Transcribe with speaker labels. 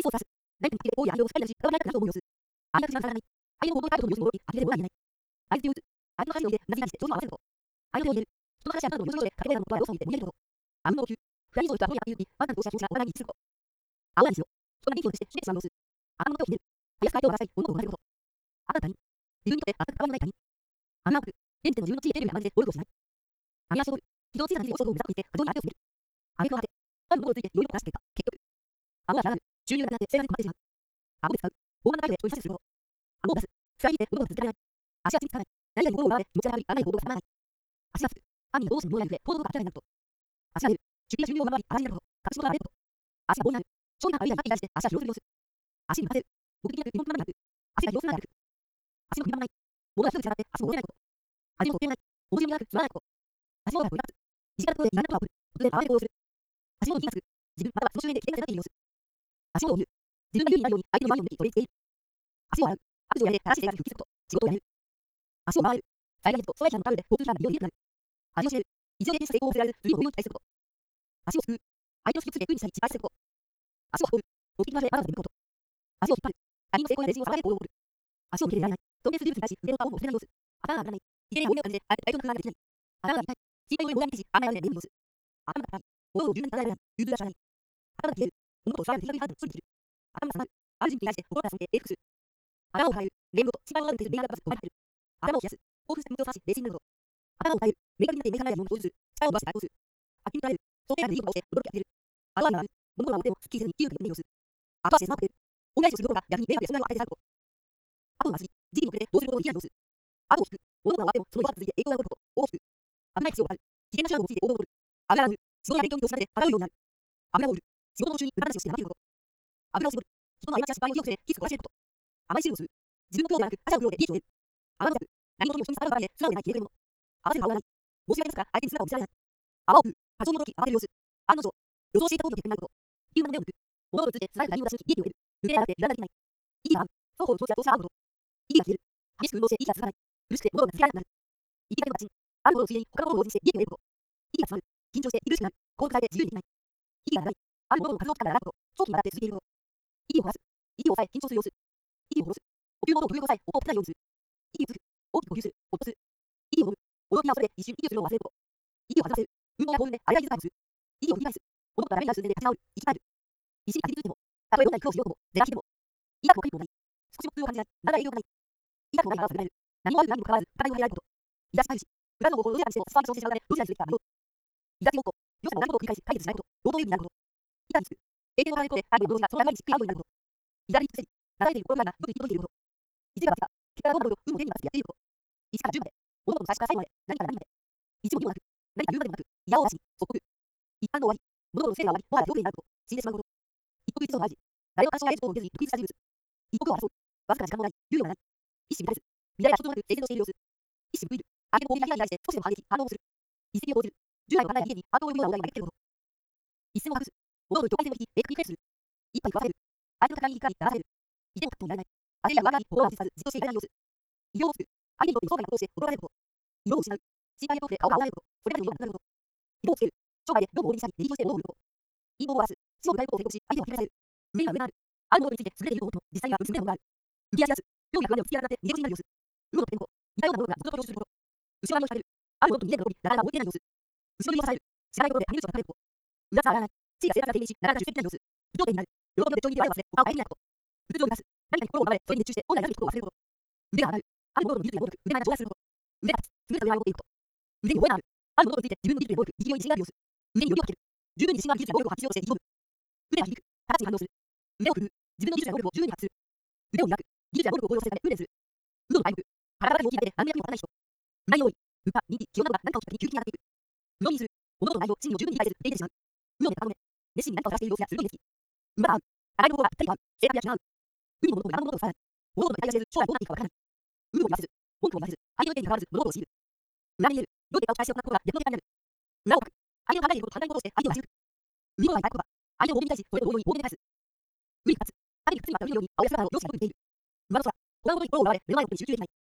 Speaker 1: 操さす。大工にで大や愛を使い出し、変わらなくなると思う様子。相手が不らない。相手の行動に態度の様子に驚き、呆れてもは言えない。相手を打つ。相手の話を入れ、なじらして、調子を合わせること。相手を入れる。人の話や態度の様子上で、掛け声などの言葉を要素を入れて盛り上げること。アウンドを急。フライングを言った本やっていうに、ワンタンとした気持ちがお互いに一致すること。青なんですよ。人が元気を出して、しめてしまう様子。頭の手をひねる。林か相手を流さい、物事を学べること。あなた他人。自分にとって全く変わりのない他人。アンナーク。現時点の自分の地位やテレビやまるで、暴力をしない。アニ足を取る。非常に小さな水で恐怖を目ざっていて、過剰に相手を責める。挙句の果て。あるものについていろいろ話していた。結局。顎が切らなる。収入がなくなって、性がなくなってしまう。顎で使う。傲慢な態度で人に指図すること。顎を出す。使い切って物事が続けられない。足がつみつかない。何々に心を奪われ、持ち上がり、あらゆる行動が定まらない。足がつく。犯人の同士に物がいる行動が明らかになると。足が出る。出費や収入を上回り、荒になること。隠し事が荒れること。足が棒になる。商品がアイデアになっていたりして、足が疲労する様子。足に任せる。目的なく、疑問がなく。足が移動するなら歩く。足の踏み場がない。物が一つ違って、足を折れないこと。足の取っ手がない。重しみがなく、つまらないこと。足元が飛び立つ。身近なところで意外なことが起こる。突然慌てて行動する。足元に気がつく。自分またはその周辺で危険が迫っている様子。足元を見る。自分が有利になるように相手の周りを向き取り付ける。足を洗う。悪事をやれ、正しい生活に復帰すること。仕事をやめる。足を回る。災害ヘッド、ストライキャーのタオルで交通違反が利用できなくなる。味を知れる。異常経験した成功を忘れられる。次を無用に期待すること。足をすくう。相手の引きをつけて空にしたり失敗すること。足を運ぶ。目的の場所へわざわざ向くこと。足を引っ張る。他人の成功やレジを騒げる行動を起こる。足を向けていられない。尊敬する人物に対し腕の顔を触れない様子。頭が上がらない。威厳や本音を感じて、相手の工夫ができない。頭が痛い。心配を応援にし、甘えられる様子。頭が高い。物を柔軟に捉えられない。融通が知らない。頭が消える。物事を捉える的確に判断処理できる。頭が下がる。ある人物に対して心が冷めて永福する。頭を抱える。恋事、心配をあるに対する恋愛がバス、終わりる。頭を冷やす。興奮して気持ちを探し、冷静になること。頭を耐える。明確になって明快なやつを享受する。力を伸ばして対抗する。悪気に捉える。想定外のいいことをして驚き当てる。頭が回る。物が表をすっきりせずに気分が読んでいる様子。後回しでスマホをかける。恩返しをするどころか逆に迷惑で損害を与えてしまうこと。後の祭り、時期に遅れてどうすることをできない様子。後を引く。物が終わってもその後が続いて影響が起こること。尾を引く。危ない口を渡る。危険な手段を用いて行動を取る。油を売る。仕事や勉強に投資されて払うようになる。油を売る。仕事の中に無駄話をして怠けること。油を絞る。人の過ちや失敗を記憶してキスをらしめること。甘い汁をする。自分の苦労ではなく他者の苦労で利益を得る。泡の弱。何事にも人に逆らう場合で素直でない切れるもの。合わせる顔がない。申し訳ですから相手に姿を見せられない。泡を食う。過剰の時慌てる様子。案の定。予想していたことの結果になること。理由まで目を抜く。物事について素早く何を出し抜き利益を得る。抜けられなくて油断ができない。息が合う。双方の気持ちや投資が合うこと。息が消える。激しく運動して息が続かない。苦しくて物事が続けられなくなる。息が出るのがあるものをついでに他のものを同時にして利益を得ること。息が詰まる。緊張して苦しくなる。幸福されて自由にできない。息が長い。あるものの数をつかんだら洗うこと。長期にわたって続けること。息を漏らす。息を抑え緊張する様子。息を戻す。呼吸の音を工夫を抑え音を立てないようにする。息をつく。大きく呼吸する。ほっとする。息を飲む。驚きや恐れで一瞬息をするのを忘れること。息を弾ませる。運動や興奮であれがいずかをする。息を繰り返す。物事がダメになる寸前で立ち直る。生き返る。石に当てついても、たとえどんなに苦労しようとも、是が非でも、痛くも痒くもない。少しも苦痛を感じない。まだ影響がない。痛くもない腹を探られる。何も悪く何にも関わらず、疑いを入れられること。いざし返し。プラスの方法をどちらにしても、スパーに調整してしまうため、どちらにすべきか迷う。いざちごっこ。両者の同じことを繰り返し、解決しないこと。労働優位になること。板につく。経験を重ねることで、相手の戻しがその流れにしっくり合うようになること。左につくせり。流れている心がよく行き届いていること。一時が経った。結果がどうなろうと、運も手に渡ってやっていること。1から10まで。物事の最初から最後まで、何から何まで。一も二もなく、何か言うまでもなく、いやおうなしに、即刻。一般の終わり。物事の整理が終わり、もはや条件になること。死んでしまうこと。一刻一度の大事。誰を干渉やエジプトを受けずに独立した人物。一刻を争う。わずかな時間もない。猶予がない。一心乱れず。乱れや所存なく正々としている様子。一心不意る。相手の攻撃が開いて少しでも反撃、反応をする。一石を投じる。従来の考えや意見に反応を呼ぶようなお題が投げつけること。一線を隠す。物事の境界線を引き、明確に返する。一杯食わされる。相手の戦いに怒り、流される。いても格闘になれない。当てや上側に心を当てさず、じっとしていられない様子。異様をつく。相手にとって予想外なことをして驚かれること。色を失う。心配や恐怖で顔が青られること。それだけの色がなくなること。色をつける。商売で業務を売りにしたり、利益として物を売ること。陰謀を荒らす。死を迎えることを成功し、相手をひっくり返される。上には上がある。ある物事について優れていると思っても、実際には薄めなものがある。浮き足立つ。料理が不安でも突き上がって逃げ腰になる様子。うろの天候。似たようなものが続々と生じすること。後ろ髪を引かれる。ある物事に未練が残り、なかなか追い切れない様子。後ろ指を支える。知らないところで谷口を叩かれること。裏つは上がらない。地位が生活が低迷し、なかなか出世できない様子。不条件になる。喜びの絶頂に我を忘れ、他を顧みないこと。うつつを満たす。何かに心を奪われ、それに熱中して、本来なるべきことを忘れること。腕が上がる。ある物事の技術や能力、腕前が上達すること。腕が立つ。優れた腕前を持っていること。腕に覚えがある。ある物事について自分の技術や能力、力量に自信がある様子。腕によりをかける。十分に自信がある技術や能力を発揮しようとして意気込む。腕が響く。形に反応する。腕を振るう。自分の技術や能力を十分に発揮する。腕を磨く。技術や能力を向上させるため訓練する。腕の体力。体が大きいだけで何の役にも立たない人。内容多い。物価、人気、気温などが何かをきっかけに急激に上がっていく。無論にする。物事の内容、真理を十分に理解せず、否定してしまう。無ので可能ね。熱心に何かを探している様子や鋭い目つき。馬が合う。互いの心がぴったりと合う。性格や気が合う。海の物と山の物とさらない。物事の対話せず、将来どうなっていくかわからない。有無を言わせず、文句を言わせず、相手の意見に関わらず物事を強いる。裏に言える。良い結果を期待して行うことが逆の結果になる。裏を書く。相手の考えていることと反対のことをして相手を出し抜く。売り物は言ったことが、相手の大物に対し、それと同様に大物で返す。売り二つ。縦にくっつにまった海のように、青や姿を両親がよく似ている。馬の空。他のことに心を奪われ、目の前のことに集中できない。